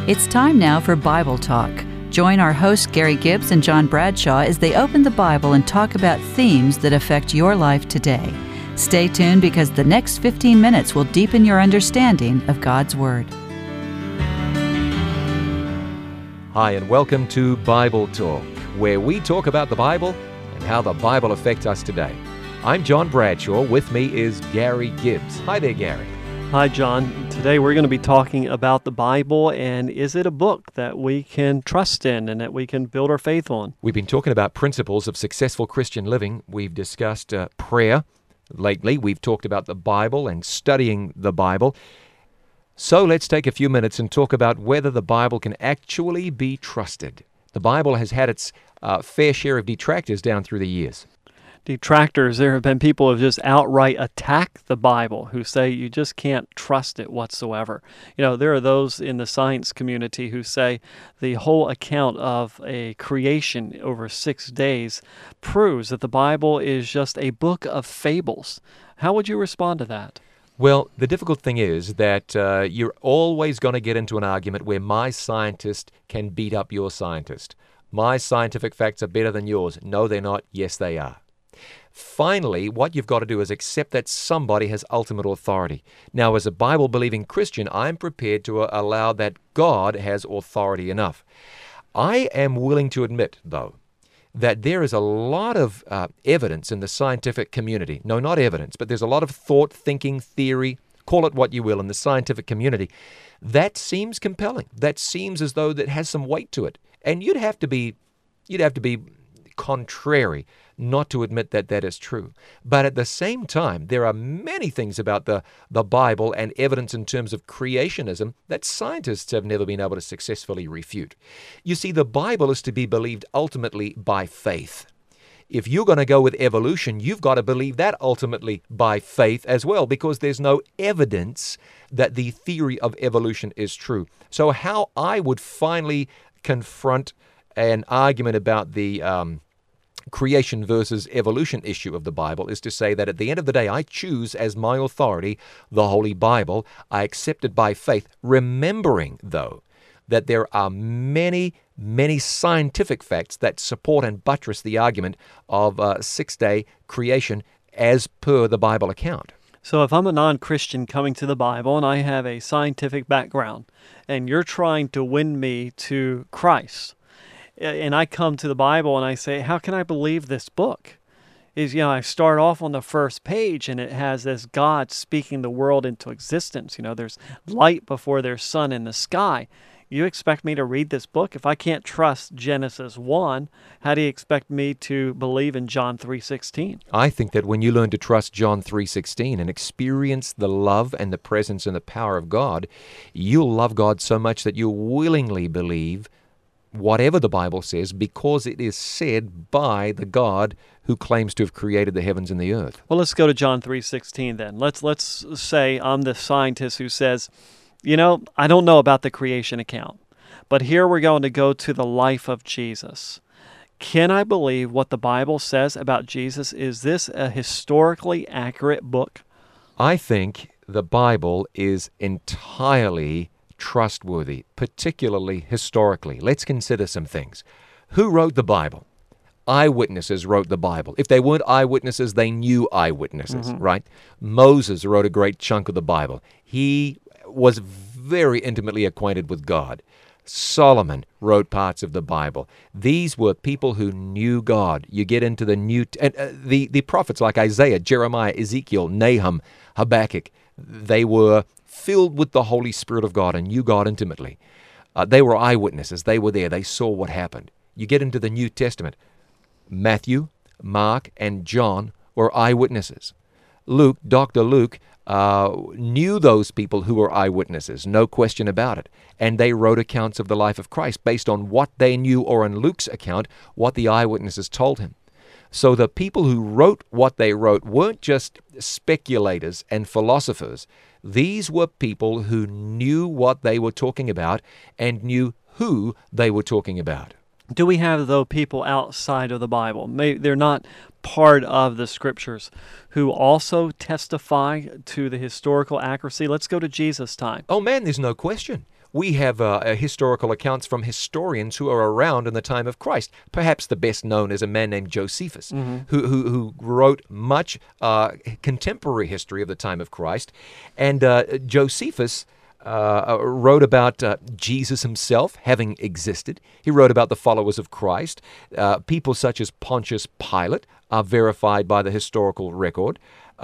It's time now for Bible Talk. Join our hosts Gary Gibbs and John Bradshaw as they open the Bible and talk about themes that affect your life today. Stay tuned because the next 15 minutes will deepen your understanding of God's Word. Hi, and welcome to Bible Talk, where we talk about the Bible and how the Bible affects us today. I'm John Bradshaw. With me is Gary Gibbs. Hi there, Gary. Hi, John. Today we're going to be talking about the Bible, and is it a book that we can trust in and that we can build our faith on? We've been talking about principles of successful Christian living. We've discussed prayer lately. We've talked about the Bible and studying the Bible. So let's take a few minutes and talk about whether the Bible can actually be trusted. The Bible has had its fair share of detractors down through the years. Detractors, there have been people who have just outright attacked the Bible, who say you just can't trust it whatsoever. You know, there are those in the science community who say the whole account of a creation over 6 days proves that the Bible is just a book of fables. How would you respond to that? Well, the difficult thing is that you're always going to get into an argument where my scientist can beat up your scientist. My scientific facts are better than yours. No, they're not. Yes, they are. Finally, what you've got to do is accept that somebody has ultimate authority. Now, as a Bible-believing Christian, I'm prepared to allow that God has authority enough. I am willing to admit, though, that there is a lot of evidence in the scientific community. No, not evidence, but there's a lot of thought, thinking, theory, call it what you will, in the scientific community. That seems compelling. That seems as though that has some weight to it. And you'd have to be contrary not to admit that that is true. But at the same time, there are many things about the Bible and evidence in terms of creationism that scientists have never been able to successfully refute. You see, the Bible is to be believed ultimately by faith. If you're going to go with evolution, you've got to believe that ultimately by faith as well, because there's no evidence that the theory of evolution is true. So how I would finally confront an argument about the creation versus evolution issue of the Bible is to say that at the end of the day, I choose as my authority the Holy Bible. I accept it by faith, remembering, though, that there are many, many scientific facts that support and buttress the argument of six-day creation as per the Bible account. So if I'm a non-Christian coming to the Bible and I have a scientific background and you're trying to win me to Christ, and I come to the Bible and I say, how can I believe this book? I start off on the first page and it has this God speaking the world into existence. There's light before there's sun in the sky. You expect me to read this book? If I can't trust Genesis 1, how do you expect me to believe in John 3:16? I think that when you learn to trust John 3:16 and experience the love and the presence and the power of God, you'll love God so much that you'll willingly believe whatever the Bible says, because it is said by the God who claims to have created the heavens and the earth. Well, let's go to John 3:16 then. Let's say I'm the scientist who says, I don't know about the creation account, but here we're going to go to the life of Jesus. Can I believe what the Bible says about Jesus? Is this a historically accurate book? I think the Bible is entirely trustworthy, particularly historically. Let's consider some things. Who wrote the Bible? Eyewitnesses wrote the Bible. If they weren't eyewitnesses, they knew eyewitnesses, right? Moses wrote a great chunk of the Bible. He was very intimately acquainted with God. Solomon wrote parts of the Bible. These were people who knew God. You get into the prophets like Isaiah, Jeremiah, Ezekiel, Nahum, Habakkuk. They were filled with the Holy Spirit of God and knew God intimately. They were eyewitnesses. They were there. They saw what happened. You get into the New Testament. Matthew, Mark, and John were eyewitnesses. Luke, Dr. Luke, knew those people who were eyewitnesses, no question about it. And they wrote accounts of the life of Christ based on what they knew, or in Luke's account, what the eyewitnesses told him. So the people who wrote what they wrote weren't just speculators and philosophers. These were people who knew what they were talking about and knew who they were talking about. Do we have, though, people outside of the Bible? They're not part of the Scriptures who also testify to the historical accuracy? Let's go to Jesus' time. Oh, man, there's no question. We have historical accounts from historians who are around in the time of Christ. Perhaps the best known is a man named Josephus, who wrote much contemporary history of the time of Christ. And Josephus wrote about Jesus himself having existed. He wrote about the followers of Christ. People such as Pontius Pilate are verified by the historical record.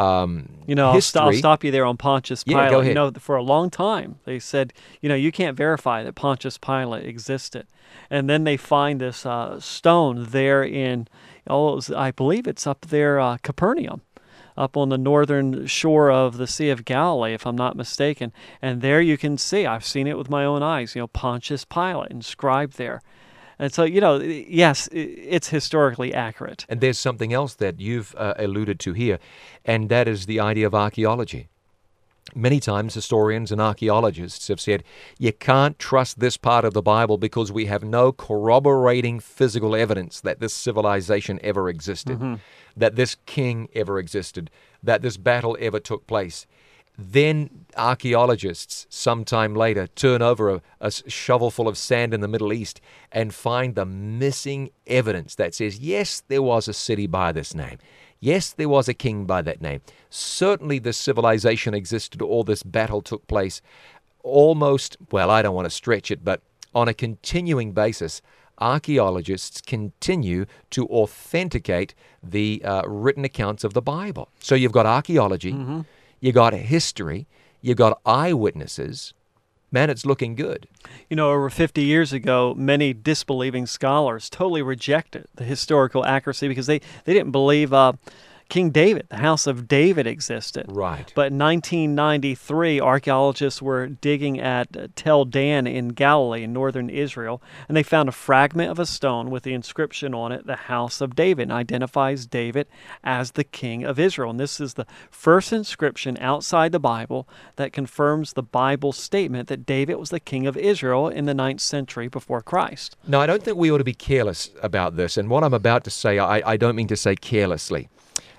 I'll stop you there on Pontius Pilate. Yeah, go ahead. For a long time, they said, you can't verify that Pontius Pilate existed. And then they find this stone there in, I believe it's up there, Capernaum, up on the northern shore of the Sea of Galilee, if I'm not mistaken. And there you can see, I've seen it with my own eyes, Pontius Pilate inscribed there. And so, yes, it's historically accurate. And there's something else that you've alluded to here, and that is the idea of archaeology. Many times historians and archaeologists have said, you can't trust this part of the Bible because we have no corroborating physical evidence that this civilization ever existed, that this king ever existed, that this battle ever took place. Then archaeologists sometime later turn over a shovelful of sand in the Middle East and find the missing evidence that says, yes, there was a city by this name. Yes, there was a king by that name. Certainly this civilization existed or this battle took place almost, well, I don't want to stretch it, but on a continuing basis. Archaeologists continue to authenticate the written accounts of the Bible. So you've got archaeology, you got history, you got eyewitnesses. Man, it's looking good. Over 50 years ago, many disbelieving scholars totally rejected the historical accuracy because they didn't believe King David, the house of David, existed. Right. But in 1993, archaeologists were digging at Tel Dan in Galilee in northern Israel, and they found a fragment of a stone with the inscription on it, the house of David, and identifies David as the king of Israel. And this is the first inscription outside the Bible that confirms the Bible's statement that David was the king of Israel in the 9th century before Christ. Now, I don't think we ought to be careless about this, and what I'm about to say, I don't mean to say carelessly.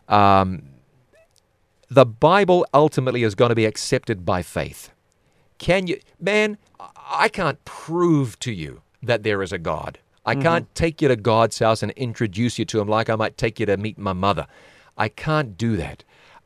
The Bible ultimately is going to be accepted by faith. I can't prove to you that there is a God. I can't take you to God's house and introduce you to him like I might take you to meet my mother. I can't do that.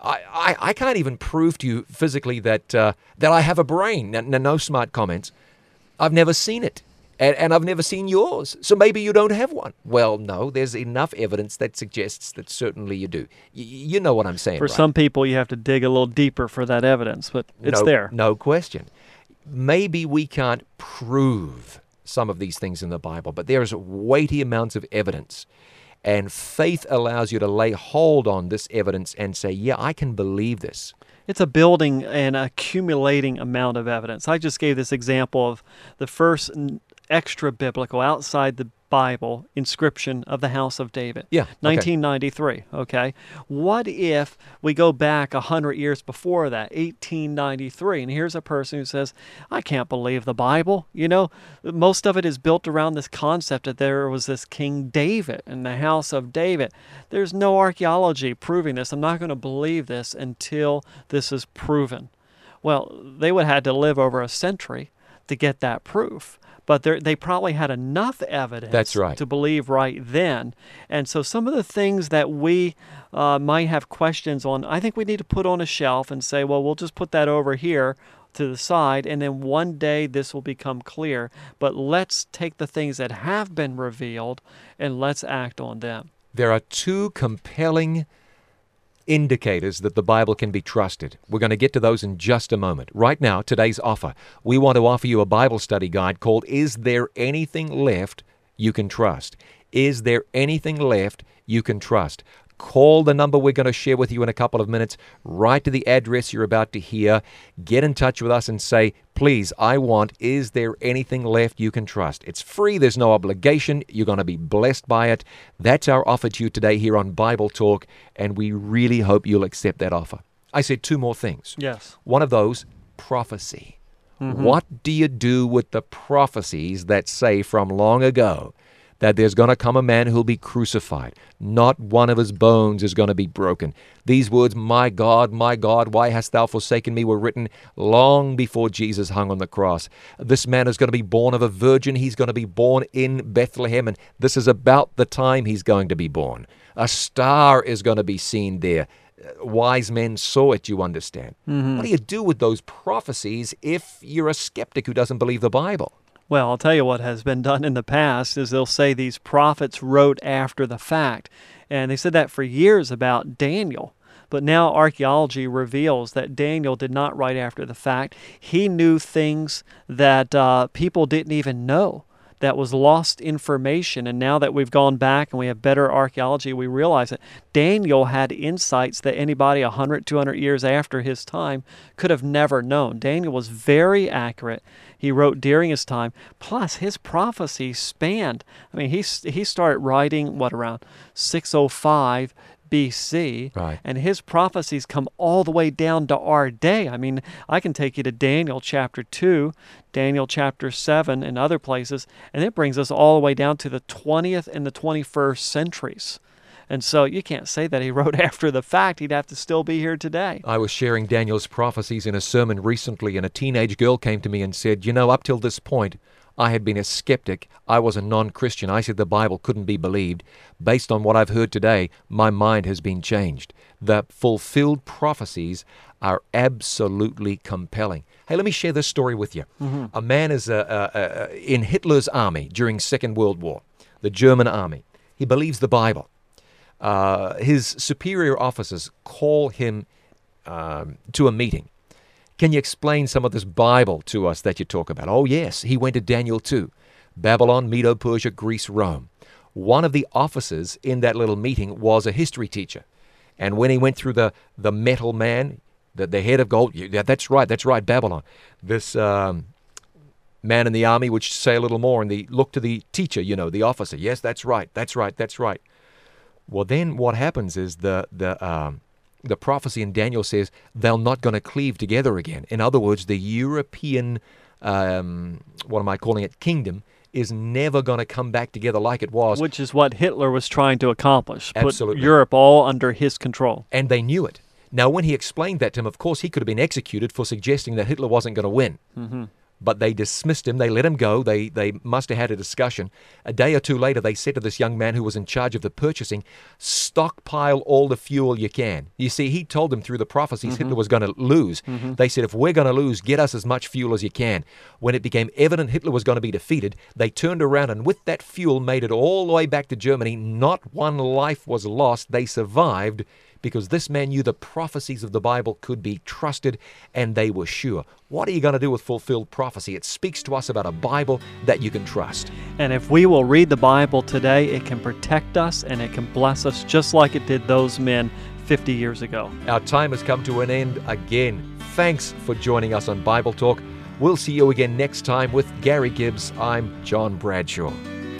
I can't even prove to you physically that I have a brain. No smart comments. I've never seen it. And I've never seen yours, so maybe you don't have one. Well, no, there's enough evidence that suggests that certainly you do. You know what I'm saying, For right? some people, you have to dig a little deeper for that evidence, but it's there. No question. Maybe we can't prove some of these things in the Bible, but there's weighty amounts of evidence. And faith allows you to lay hold on this evidence and say, yeah, I can believe this. It's a building and accumulating amount of evidence. I just gave this example of the first extra biblical outside the Bible inscription of the house of David. Yeah. Okay. 1993. Okay. What if we go back 100 years before that, 1893, and here's a person who says, I can't believe the Bible. Most of it is built around this concept that there was this King David in the house of David. There's no archaeology proving this. I'm not going to believe this until this is proven. Well, they would have had to live over a century to get that proof. But they probably had enough evidence That's right. to believe right then. And so some of the things that we might have questions on, I think we need to put on a shelf and say, well, we'll just put that over here to the side, and then one day this will become clear. But let's take the things that have been revealed and let's act on them. There are two compelling indicators that the Bible can be trusted. We're going to get to those in just a moment. Right now, today's offer. We want to offer you a Bible study guide called Is There Anything Left You Can Trust? Is there anything left you can trust? Call the number we're going to share with you in a couple of minutes. Write to the address you're about to hear. Get in touch with us and say, please, is there anything left you can trust? It's free. There's no obligation. You're going to be blessed by it. That's our offer to you today here on Bible Talk, and we really hope you'll accept that offer. I said two more things. Yes. One of those, prophecy. What do you do with the prophecies that say from long ago that there's going to come a man who'll be crucified. Not one of his bones is going to be broken. These words, my God, why hast thou forsaken me, were written long before Jesus hung on the cross. This man is going to be born of a virgin. He's going to be born in Bethlehem, and this is about the time he's going to be born. A star is going to be seen there. Wise men saw it, you understand. What do you do with those prophecies if you're a skeptic who doesn't believe the Bible? Well, I'll tell you what has been done in the past is they'll say these prophets wrote after the fact. And they said that for years about Daniel. But now archaeology reveals that Daniel did not write after the fact. He knew things that people didn't even know. That was lost information, and now that we've gone back and we have better archaeology, we realize that Daniel had insights that anybody 100, 200 years after his time could have never known. Daniel was very accurate. He wrote during his time, plus his prophecy spanned. I mean, he started writing, around 605 BC, right. And his prophecies come all the way down to our day. I mean, I can take you to Daniel chapter 2, Daniel chapter 7, and other places, and it brings us all the way down to the 20th and the 21st centuries. And so you can't say that he wrote after the fact. He'd have to still be here today. I was sharing Daniel's prophecies in a sermon recently, and a teenage girl came to me and said, up till this point, I had been a skeptic. I was a non-Christian. I said the Bible couldn't be believed. Based on what I've heard today, my mind has been changed. The fulfilled prophecies are absolutely compelling. Hey, let me share this story with you. A man is in Hitler's army during Second World War, the German army. He believes the Bible. His superior officers call him to a meeting. Can you explain some of this Bible to us that you talk about? Oh, yes. He went to Daniel 2. Babylon, Medo-Persia, Greece, Rome. One of the officers in that little meeting was a history teacher. And when he went through the metal man, the head of gold, that's right, Babylon. This man in the army would say a little more, and they looked to the teacher, the officer. Yes, that's right. Well, then what happens is the prophecy in Daniel says they're not going to cleave together again. In other words, the European, kingdom is never going to come back together like it was. Which is what Hitler was trying to accomplish. Absolutely. Put Europe all under his control. And they knew it. Now, when he explained that to him, of course, he could have been executed for suggesting that Hitler wasn't going to win. But they dismissed him. They let him go. They must have had a discussion. A day or two later, they said to this young man who was in charge of the purchasing, stockpile all the fuel you can. You see, he told them through the prophecies Hitler was going to lose. They said, if we're going to lose, get us as much fuel as you can. When it became evident Hitler was going to be defeated, they turned around and with that fuel made it all the way back to Germany. Not one life was lost. They survived because this man knew the prophecies of the Bible could be trusted, and they were sure. What are you going to do with fulfilled prophecy? It speaks to us about a Bible that you can trust. And if we will read the Bible today, it can protect us and it can bless us just like it did those men 50 years ago. Our time has come to an end again. Thanks for joining us on Bible Talk. We'll see you again next time with Gary Gibbs. I'm John Bradshaw.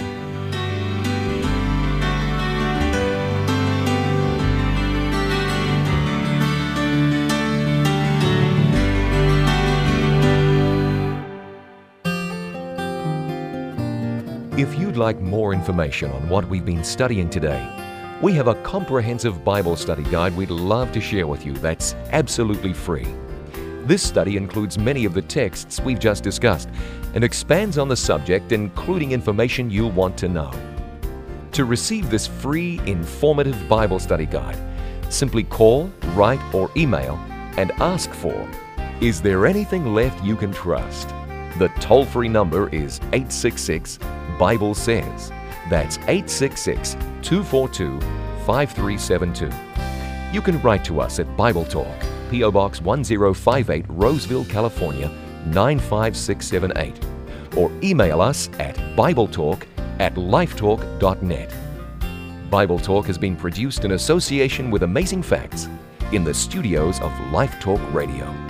If you'd like more information on what we've been studying today, we have a comprehensive Bible study guide we'd love to share with you that's absolutely free. This study includes many of the texts we've just discussed and expands on the subject, including information you'll want to know. To receive this free, informative Bible study guide, simply call, write, or email and ask for, "Is there anything left you can trust?" The toll-free number is 866-BIBLE SAYS. That's 866-242-5372. You can write to us at Bible Talk, P.O. Box 1058, Roseville, California, 95678. Or email us at BibleTalk@lifetalk.net. Bible Talk has been produced in association with Amazing Facts in the studios of Life Talk Radio.